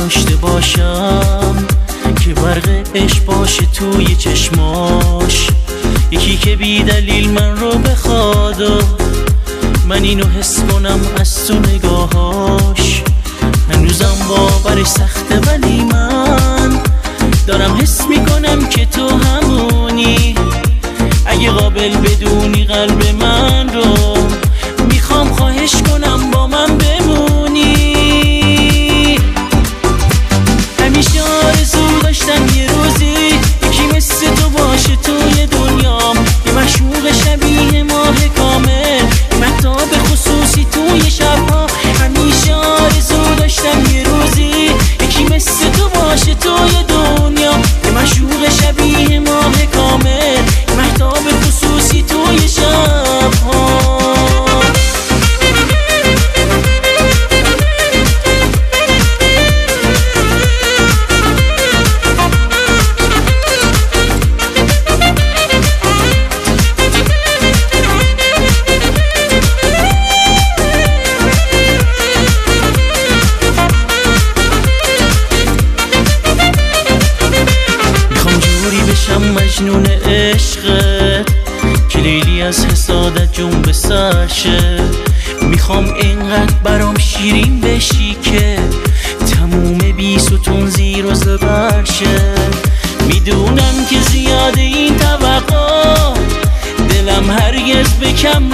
داشته باشم که برق عشق باشه توی چشماش، یکی که بی دلیل من رو بخواد و من اینو حس کنم از تو نگاهاش. هنوزم باورش سخته ولی من دارم حس میکنم که تو همونی. اگه قابل بدونی قلب من رو میخوام خواهش کنم با من بمونی. همیشه آرزو داشتم یه روزی یکی مثل تو باشه توی دنیام، یه معشوق شبیه ماه کامل، مهتاب خصوصی توی شبها. همیشه آرزو داشتم یه روزی یکی مثل تو باشه توی دنیا، یه معشوق شبیه ماه کامل، مهتاب خصوصی توی شبها. مجنون عشقت که لیلی از حسادت جنب سرشه، میخوام اینقدر برام شیرین بشی که تموم بی ستون زیر و زبر شه. میدونم که زیاده این توقع، دلم هرگز به کم